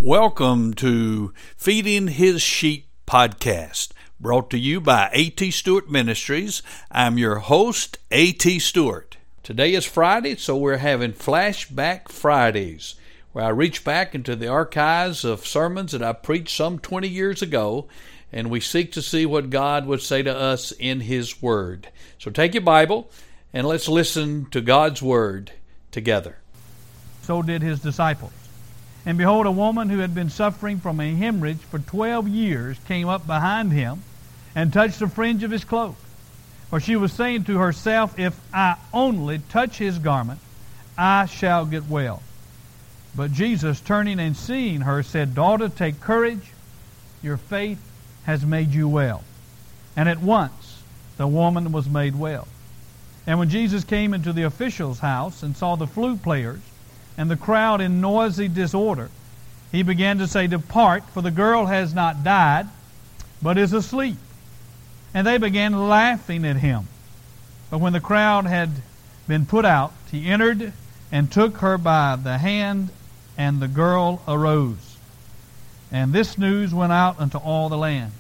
Welcome to Feeding His Sheep podcast, brought to you by A.T. Stewart Ministries. I'm your host, A.T. Stewart. Today is Friday, so we're having Flashback Fridays, where I reach back into the archives of sermons that I preached some 20 years ago, and we seek to see what God would say to us in His Word. So take your Bible, and let's listen to God's Word together. So did His disciples. And behold, a woman who had been suffering from a hemorrhage for 12 years came up behind Him and touched the fringe of His cloak. For she was saying to herself, if I only touch His garment, I shall get well. But Jesus, turning and seeing her, said, Daughter, take courage. Your faith has made you well. And at once the woman was made well. And when Jesus came into the official's house and saw the flute players and the crowd in noisy disorder, He began to say, Depart, for the girl has not died, but is asleep. And they began laughing at Him. But when the crowd had been put out, He entered and took her by the hand, and the girl arose. And this news went out unto all the land.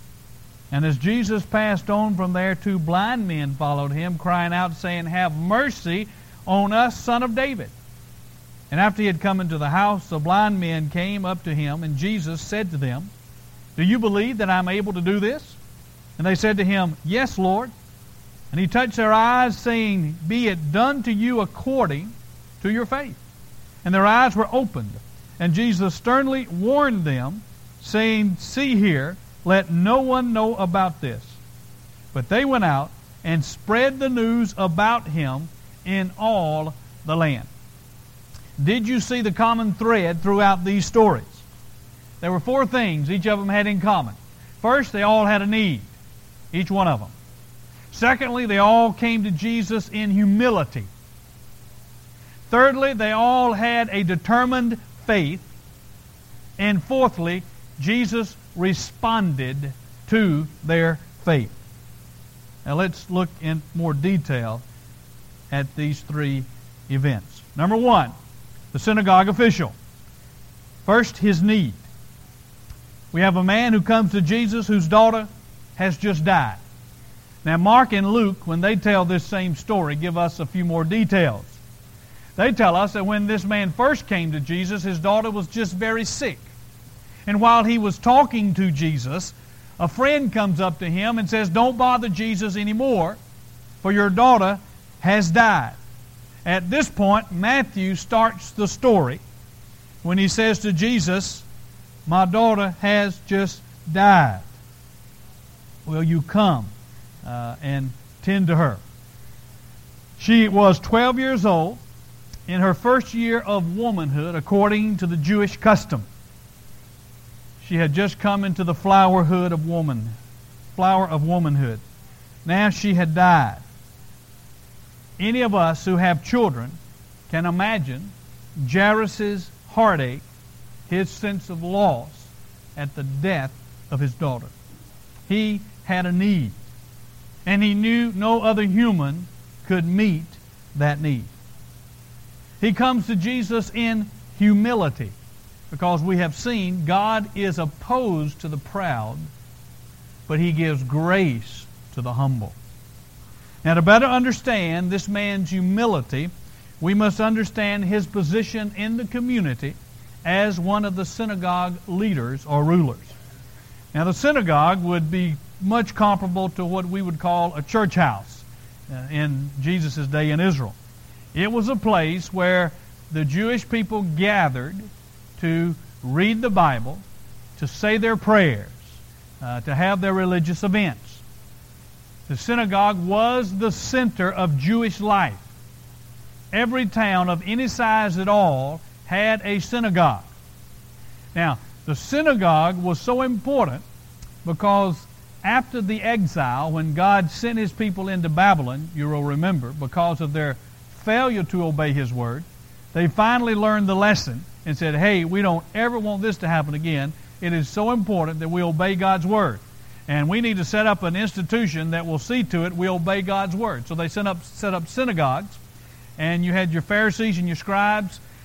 And as Jesus passed on from there, 2 blind men followed Him, crying out, saying, Have mercy on us, Son of David. And after He had come into the house, the blind men came up to Him, and Jesus said to them, Do you believe that I am able to do this? And they said to Him, Yes, Lord. And He touched their eyes, saying, Be it done to you according to your faith. And their eyes were opened. And Jesus sternly warned them, saying, See here, let no one know about this. But they went out and spread the news about Him in all the land. Did you see the common thread throughout these stories? There were 4 things each of them had in common. First, they all had a need, each one of them. Secondly, they all came to Jesus in humility. Thirdly, they all had a determined faith. And fourthly, Jesus responded to their faith. Now let's look in more detail at these 3 events. Number 1, the synagogue official. First, his need. We have a man who comes to Jesus whose daughter has just died. Now Mark and Luke, when they tell this same story, give us a few more details. They tell us that when this man first came to Jesus, his daughter was just very sick. And while he was talking to Jesus, a friend comes up to him and says, Don't bother Jesus anymore, for your daughter has died. At this point, Matthew starts the story when he says to Jesus, My daughter has just died. Will you come and tend to her? She was 12 years old, in her first year of womanhood, according to the Jewish custom. She had just come into the flower of womanhood. Now she had died. Any of us who have children can imagine Jairus' heartache, his sense of loss at the death of his daughter. He had a need, and he knew no other human could meet that need. He comes to Jesus in humility, because we have seen God is opposed to the proud, but He gives grace to the humble. Now, to better understand this man's humility, we must understand his position in the community as one of the synagogue leaders or rulers. Now, the synagogue would be much comparable to what we would call a church house in Jesus' day in Israel. It was a place where the Jewish people gathered to read the Bible, to say their prayers, to have their religious events. The synagogue was the center of Jewish life. Every town of any size at all had a synagogue. Now, the synagogue was so important because after the exile, when God sent His people into Babylon, you will remember, because of their failure to obey His word, they finally learned the lesson and said, hey, we don't ever want this to happen again. It is so important that we obey God's word. And we need to set up an institution that will see to it we obey God's word. So they set up synagogues, and you had your Pharisees and your scribes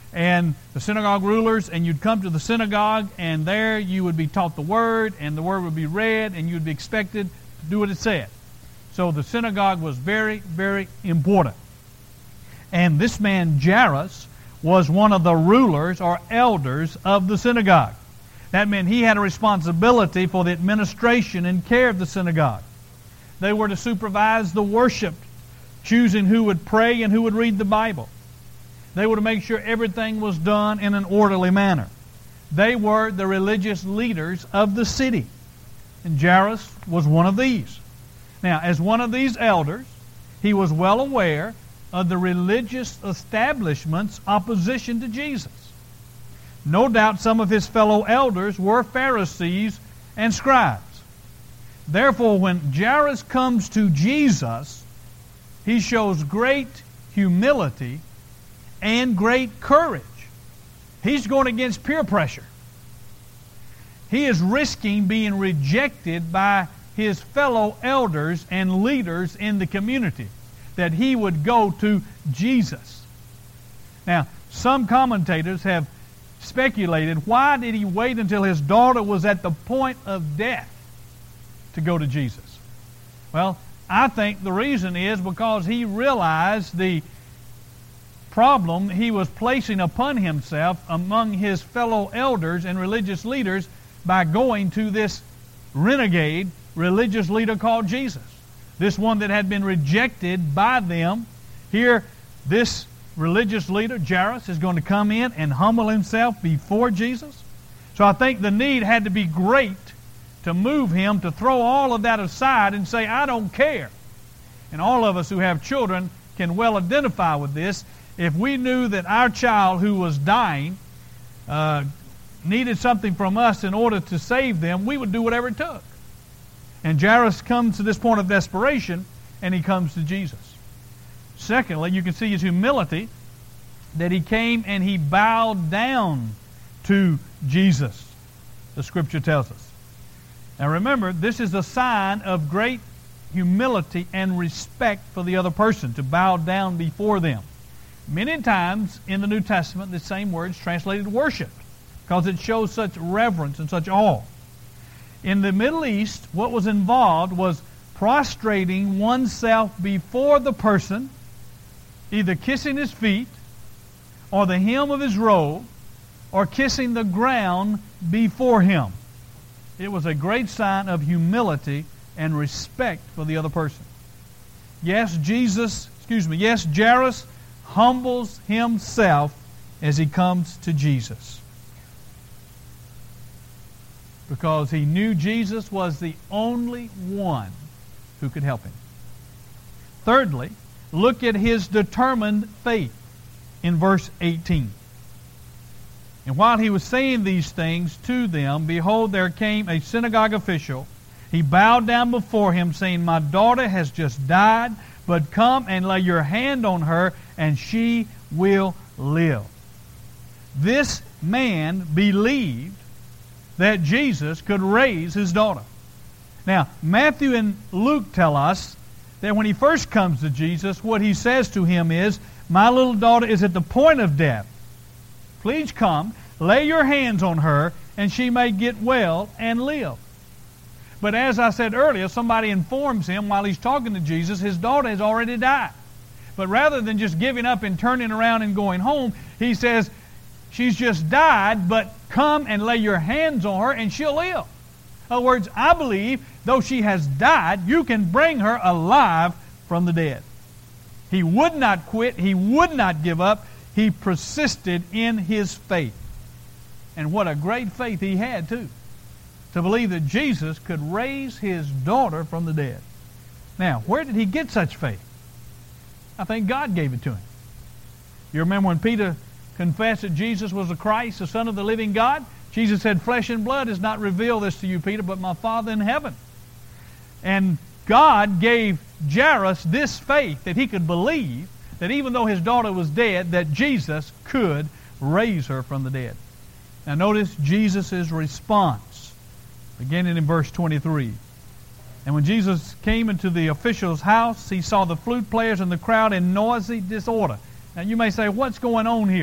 and the synagogue rulers, and you'd come to the synagogue, and there you would be taught the Word, and the Word would be read, and you'd be expected to do what it said. So the synagogue was very, very important. And this man Jairus was one of the rulers or elders of the synagogue. That meant he had a responsibility for the administration and care of the synagogue. They were to supervise the worship, choosing who would pray and who would read the Bible. They were to make sure everything was done in an orderly manner. They were the religious leaders of the city. And Jairus was one of these. Now, as one of these elders, he was well aware of the religious establishment's opposition to Jesus. No doubt some of his fellow elders were Pharisees and scribes. Therefore, when Jairus comes to Jesus, he shows great humility and great courage. He's going against peer pressure. He is risking being rejected by his fellow elders and leaders in the community, that he would go to Jesus. Now, some commentators have speculated, why did he wait until his daughter was at the point of death to go to Jesus? Well, I think the reason is because he realized the problem he was placing upon himself among his fellow elders and religious leaders by going to this renegade religious leader called Jesus. This one that had been rejected by them. Here, this religious leader, Jairus, is going to come in and humble himself before Jesus. So I think the need had to be great to move him to throw all of that aside and say, I don't care. And all of us who have children can well identify with this. If we knew that our child who was dying needed something from us in order to save them, we would do whatever it took. And Jairus comes to this point of desperation, and he comes to Jesus. Secondly, you can see his humility, that he came and he bowed down to Jesus, the Scripture tells us. Now remember, this is a sign of great humility and respect for the other person, to bow down before them. Many times in the New Testament, the same word is translated worship, because it shows such reverence and such awe. In the Middle East, what was involved was prostrating oneself before the person, either kissing his feet, or the hem of his robe, or kissing the ground before him. It was a great sign of humility and respect for the other person. Yes, Jairus humbles himself as he comes to Jesus, because he knew Jesus was the only one who could help him. Thirdly, look at his determined faith in verse 18. And while he was saying these things to them, behold, there came a synagogue official. He bowed down before him, saying, My daughter has just died, but come and lay your hand on her, and she will live. This man believed that Jesus could raise his daughter. Now, Matthew and Luke tell us that when he first comes to Jesus, what he says to him is, My little daughter is at the point of death. Please come, lay your hands on her, and she may get well and live. But as I said earlier, somebody informs him while he's talking to Jesus, his daughter has already died. But rather than just giving up and turning around and going home, he says, she's just died, but come and lay your hands on her and she'll live. In other words, I believe, though she has died, you can bring her alive from the dead. He would not quit. He would not give up. He persisted in his faith. And what a great faith he had, too, to believe that Jesus could raise his daughter from the dead. Now, where did he get such faith? I think God gave it to him. You remember when Peter confessed that Jesus was the Christ, the Son of the living God? Jesus said, Flesh and blood has not revealed this to you, Peter, but my Father in heaven. And God gave Jairus this faith that he could believe that even though his daughter was dead, that Jesus could raise her from the dead. Now notice Jesus' response, beginning in verse 23. And when Jesus came into the official's house, he saw the flute players and the crowd in noisy disorder. Now you may say, what's going on here?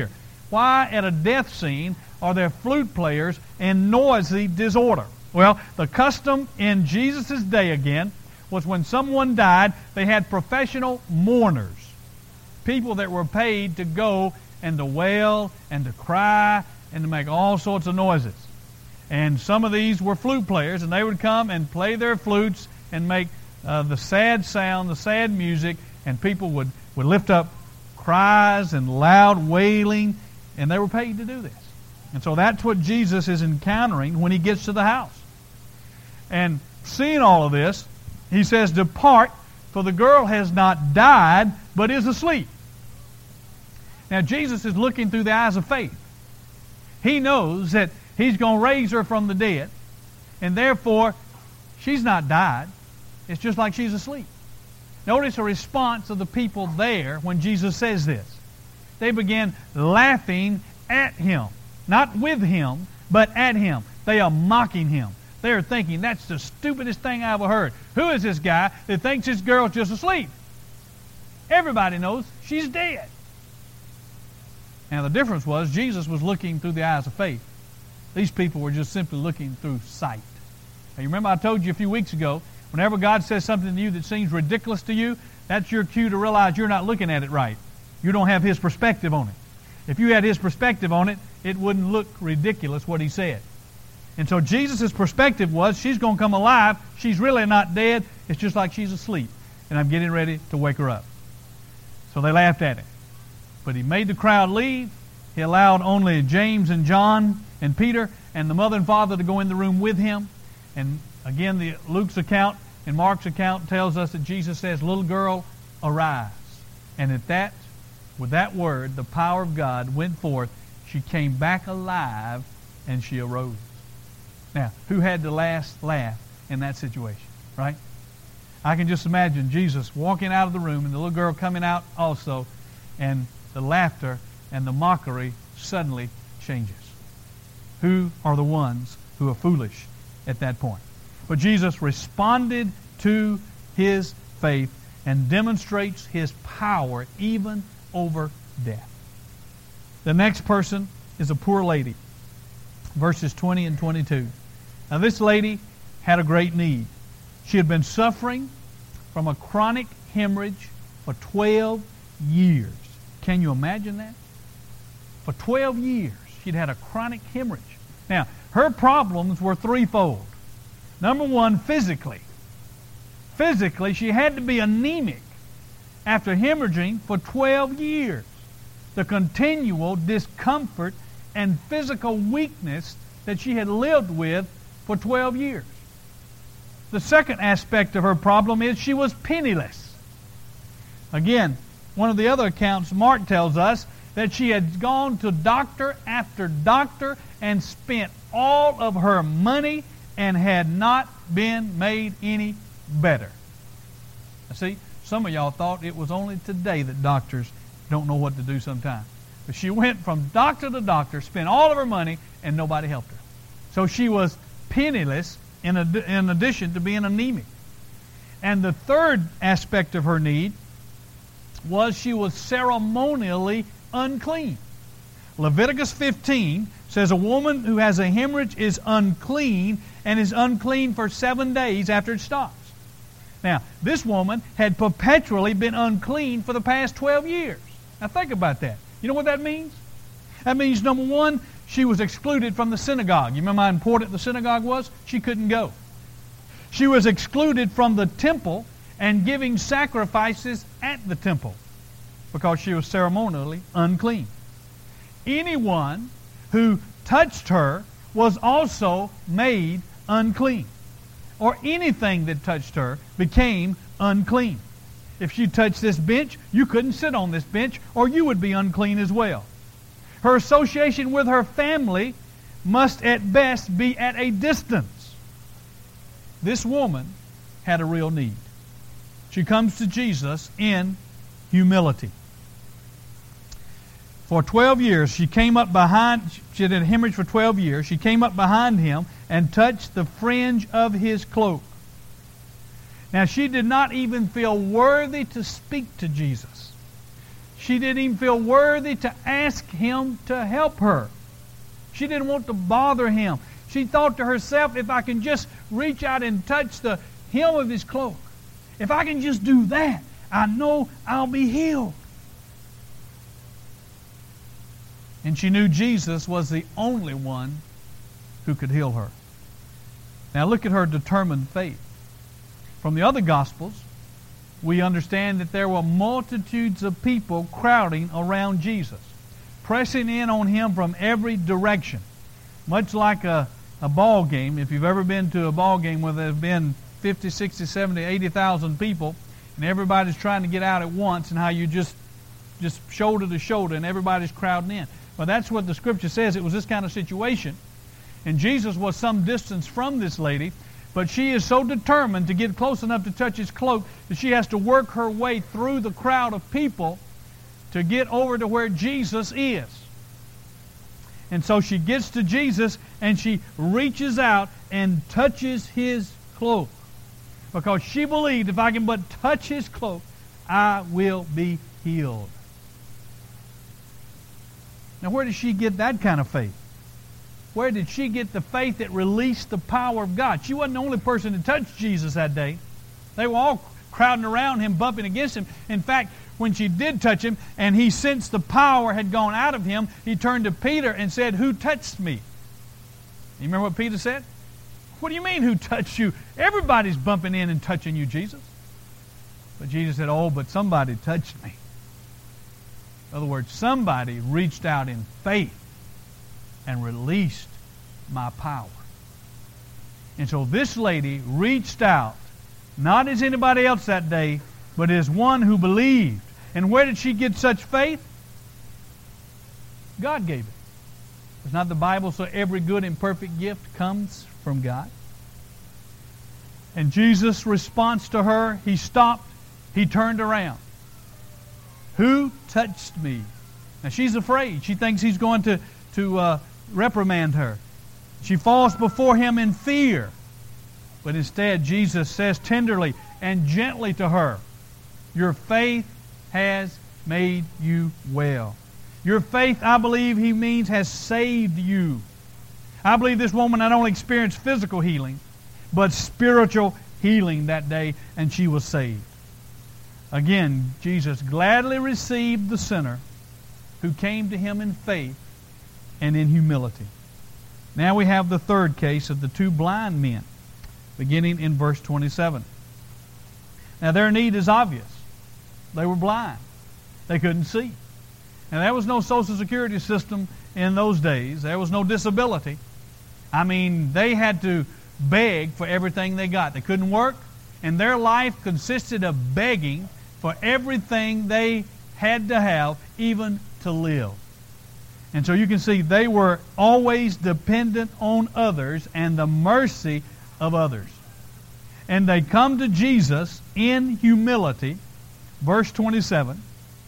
Why at a death scene are there flute players and noisy disorder? Well, the custom in Jesus' day again was when someone died, they had professional mourners, people that were paid to go and to wail and to cry and to make all sorts of noises. And some of these were flute players, and they would come and play their flutes and make the sad sound, the sad music, and people would lift up cries and loud wailing, and they were paid to do this. And so that's what Jesus is encountering when he gets to the house. And seeing all of this, he says, "Depart, for the girl has not died, but is asleep." Now Jesus is looking through the eyes of faith. He knows that he's going to raise her from the dead, and therefore she's not died. It's just like she's asleep. Notice the response of the people there when Jesus says this. They began laughing at him. Not with him, but at him. They are mocking him. They are thinking, that's the stupidest thing I ever heard. Who is this guy that thinks this girl's just asleep? Everybody knows she's dead. Now the difference was Jesus was looking through the eyes of faith. These people were just simply looking through sight. Now, you remember I told you a few weeks ago, whenever God says something to you that seems ridiculous to you, that's your cue to realize you're not looking at it right. You don't have His perspective on it. If you had His perspective on it, it wouldn't look ridiculous what He said. And so Jesus' perspective was, she's going to come alive. She's really not dead. It's just like she's asleep. And I'm getting ready to wake her up. So they laughed at him. But He made the crowd leave. He allowed only James and John and Peter and the mother and father to go in the room with Him. And again, Luke's account and Mark's account tells us that Jesus says, "Little girl, arise." And with that word, the power of God went forth. She came back alive and she arose. Now, who had the last laugh in that situation, right? I can just imagine Jesus walking out of the room and the little girl coming out also, and the laughter and the mockery suddenly changes. Who are the ones who are foolish at that point? But Jesus responded to his faith and demonstrates His power even over death. The next person is a poor lady. Verses 20 and 22. Now this lady had a great need. She had been suffering from a chronic hemorrhage for 12 years. Can you imagine that? For 12 years she'd had a chronic hemorrhage. Now, her problems were threefold. Number one, physically. Physically, she had to be anemic after hemorrhaging for 12 years. The continual discomfort and physical weakness that she had lived with for 12 years. The second aspect of her problem is she was penniless. Again, one of the other accounts, Mark tells us that she had gone to doctor after doctor and spent all of her money and had not been made any better. Now see, some of y'all thought it was only today that doctors don't know what to do sometimes. But she went from doctor to doctor, spent all of her money, and nobody helped her. So she was penniless in addition to being anemic. And the third aspect of her need was she was ceremonially unclean. Leviticus 15 says a woman who has a hemorrhage is unclean and is unclean for 7 days after it stops. Now, this woman had perpetually been unclean for the past 12 years. Now think about that. You know what that means? That means, number one, she was excluded from the synagogue. You remember how important the synagogue was? She couldn't go. She was excluded from the temple and giving sacrifices at the temple because she was ceremonially unclean. Anyone who touched her was also made unclean. Or anything that touched her became unclean. If she touched this bench, you couldn't sit on this bench or you would be unclean as well. Her association with her family must at best be at a distance. This woman had a real need. She comes to Jesus in humility. For 12 years, she came up behind, she had a hemorrhage for 12 years. She came up behind him and touched the fringe of his cloak. Now, she did not even feel worthy to speak to Jesus. She didn't even feel worthy to ask him to help her. She didn't want to bother him. She thought to herself, if I can just reach out and touch the hem of his cloak, if I can just do that, I know I'll be healed. And she knew Jesus was the only one who could heal her. Now look at her determined faith. From the other Gospels, we understand that there were multitudes of people crowding around Jesus, pressing in on him from every direction. Much like a ball game. If you've ever been to a ball game where there have been 50, 60, 70, 80,000 people, and everybody's trying to get out at once, and how you just shoulder to shoulder, and everybody's crowding in. Well, that's what the Scripture says. It was this kind of situation. And Jesus was some distance from this lady, but she is so determined to get close enough to touch his cloak that she has to work her way through the crowd of people to get over to where Jesus is. And so she gets to Jesus and she reaches out and touches his cloak, because she believed, if I can but touch his cloak, I will be healed. Now, where did she get that kind of faith? Where did she get the faith that released the power of God? She wasn't the only person to touch Jesus that day. They were all crowding around him, bumping against him. In fact, when she did touch him and he sensed the power had gone out of him, he turned to Peter and said, "Who touched me?" You remember what Peter said? "What do you mean, who touched you? Everybody's bumping in and touching you, Jesus." But Jesus said, "Oh, but somebody touched me." In other words, somebody reached out in faith and released my power. And so this lady reached out, not as anybody else that day, but as one who believed. And where did she get such faith? God gave it. Is not the Bible so every good and perfect gift comes from God? And Jesus' response to her, he stopped, he turned around. "Who touched me?" Now she's afraid. She thinks he's going to reprimand her. She falls before him in fear. But instead, Jesus says tenderly and gently to her, "Your faith has made you well." Your faith, I believe he means, has saved you. I believe this woman not only experienced physical healing, but spiritual healing that day, and she was saved. Again, Jesus gladly received the sinner who came to him in faith and in humility. Now we have the third case of the two blind men, beginning in verse 27. Now their need is obvious. They were blind. They couldn't see. And there was no social security system in those days. There was no disability. I mean, they had to beg for everything they got. They couldn't work, and their life consisted of begging for everything they had to have, even to live. And so you can see they were always dependent on others and the mercy of others. And they come to Jesus in humility, verse 27,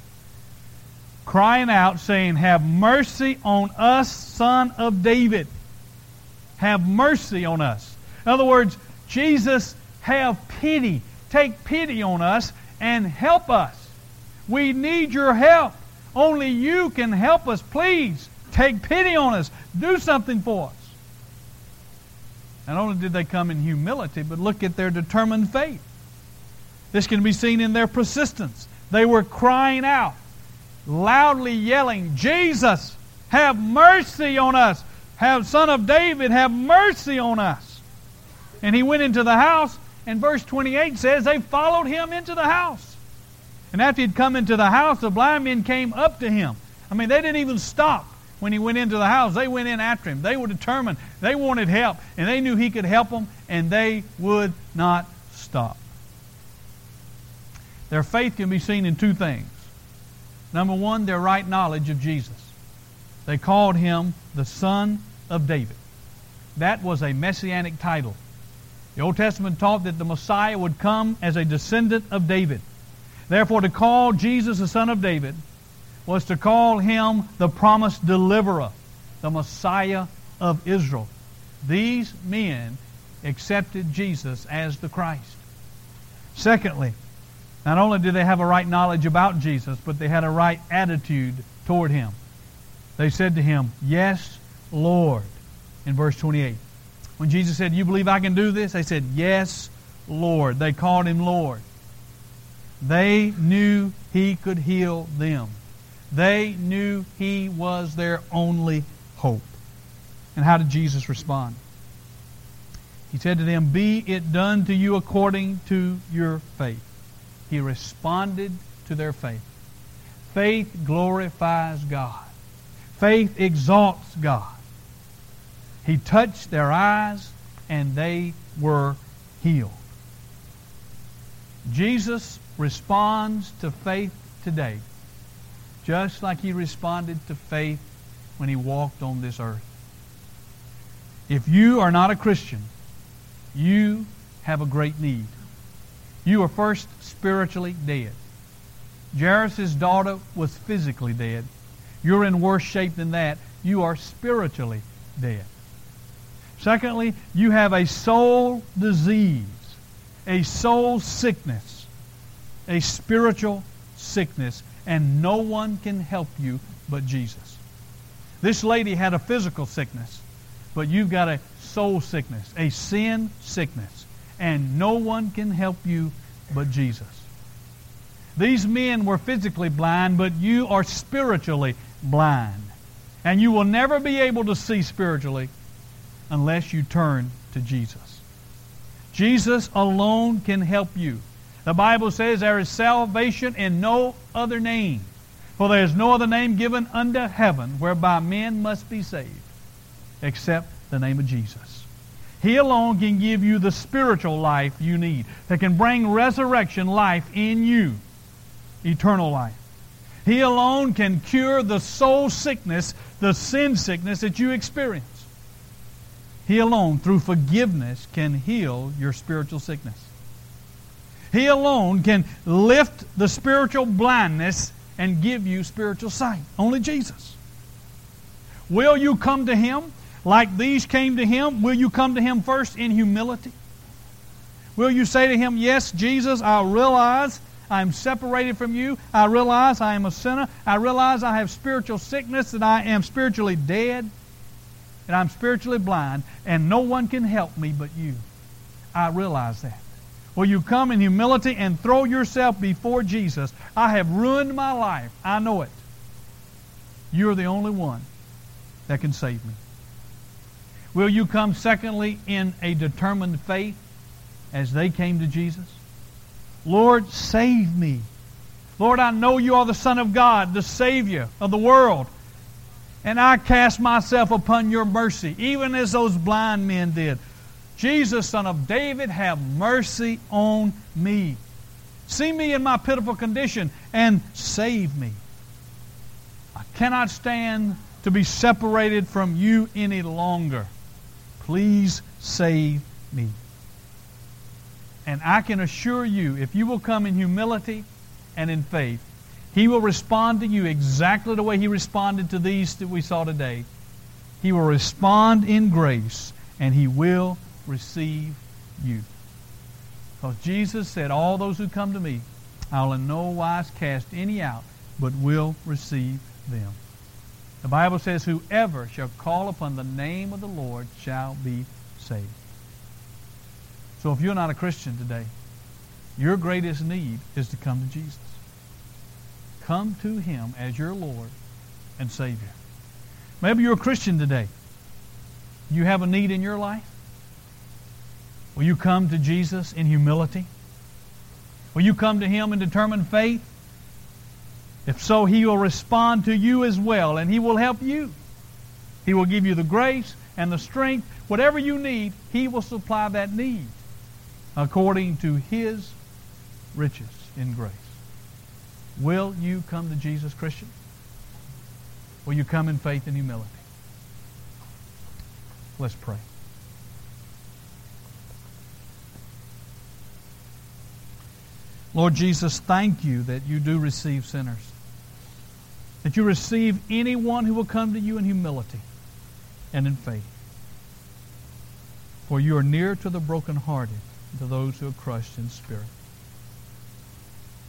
crying out, saying, "Have mercy on us, Son of David. Have mercy on us." In other words, Jesus, have pity. Take pity on us and help us. We need your help. Only you can help us. Please, take pity on us. Do something for us. Not only did they come in humility, but look at their determined faith. This can be seen in their persistence. They were crying out, loudly yelling, "Jesus, have mercy on us. Son of David, have mercy on us." And he went into the house, and verse 28 says they followed him into the house. And after he'd come into the house, the blind men came up to him. I mean, they didn't even stop when he went into the house. They went in after him. They were determined. They wanted help, and they knew he could help them, and they would not stop. Their faith can be seen in two things. Number one, their right knowledge of Jesus. They called him the Son of David. That was a messianic title. The Old Testament taught that the Messiah would come as a descendant of David. Therefore, to call Jesus the Son of David was to call him the promised deliverer, the Messiah of Israel. These men accepted Jesus as the Christ. Secondly, Not only did they have a right knowledge about Jesus, but they had a right attitude toward Him. They said to Him, "Yes, Lord," in verse 28. When Jesus said, "You believe I can do this?" They said, "Yes, Lord." They called Him Lord. They knew He could heal them. They knew He was their only hope. And how did Jesus respond? He said to them, "Be it done to you according to your faith." He responded to their faith. Faith glorifies God. Faith exalts God. He touched their eyes and they were healed. Jesus responds to faith today just like He responded to faith when He walked on this earth. If you are not a Christian, you have a great need. You are first spiritually dead. Jairus' daughter was physically dead. You're in worse shape than that. You are spiritually dead. Secondly, you have a soul disease, a soul sickness, a spiritual sickness, and no one can help you but Jesus. This lady had a physical sickness, but you've got a soul sickness, a sin sickness, and no one can help you but Jesus. These men were physically blind, but you are spiritually blind. And you will never be able to see spiritually unless you turn to Jesus. Jesus alone can help you. The Bible says there is salvation in no other name, for there is no other name given under heaven whereby men must be saved except the name of Jesus. He alone can give you the spiritual life you need, that can bring resurrection life in you, eternal life. He alone can cure the soul sickness, the sin sickness that you experience. He alone, through forgiveness, can heal your spiritual sickness. He alone can lift the spiritual blindness and give you spiritual sight. Only Jesus. Will you come to Him like these came to Him? Will you come to Him first in humility? Will you say to Him, "Yes, Jesus, I realize I'm separated from you. I realize I am a sinner. I realize I have spiritual sickness, that I am spiritually dead, and I'm spiritually blind, and no one can help me but you. I realize that." Will you come in humility and throw yourself before Jesus? "I have ruined my life. I know it. You're the only one that can save me." Will you come, secondly, in a determined faith as they came to Jesus? "Lord, save me. Lord, I know you are the Son of God, the Savior of the world. And I cast myself upon your mercy," even as those blind men did. "Jesus, Son of David, have mercy on me. See me in my pitiful condition and save me. I cannot stand to be separated from you any longer. Please save me." And I can assure you, if you will come in humility and in faith, He will respond to you exactly the way He responded to these that we saw today. He will respond in grace, and He will receive you. Because Jesus said, "All those who come to me, I will in no wise cast any out, but will receive them." The Bible says, "Whoever shall call upon the name of the Lord shall be saved." So if you're not a Christian today, your greatest need is to come to Jesus. Come to Him as your Lord and Savior. Maybe you're a Christian today. You have a need in your life. Will you come to Jesus in humility? Will you come to Him in determined faith? If so, He will respond to you as well, and He will help you. He will give you the grace and the strength. Whatever you need, He will supply that need according to His riches in grace. Will you come to Jesus, Christian? Will you come in faith and humility? Let's pray. Lord Jesus, thank you that you do receive sinners. That you receive anyone who will come to you in humility and in faith. For you are near to the brokenhearted, to those who are crushed in spirit.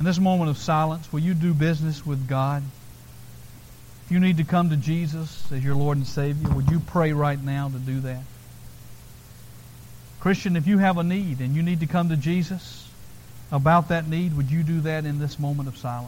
In this moment of silence, will you do business with God? If you need to come to Jesus as your Lord and Savior, would you pray right now to do that? Christian, if you have a need and you need to come to Jesus about that need, would you do that in this moment of silence?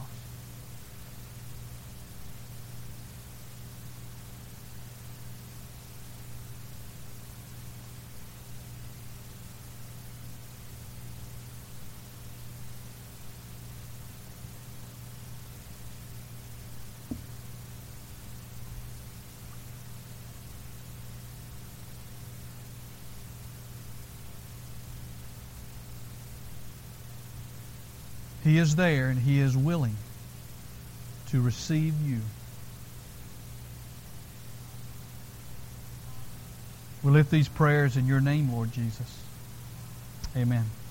He is there and He is willing to receive you. We lift these prayers in your name, Lord Jesus. Amen.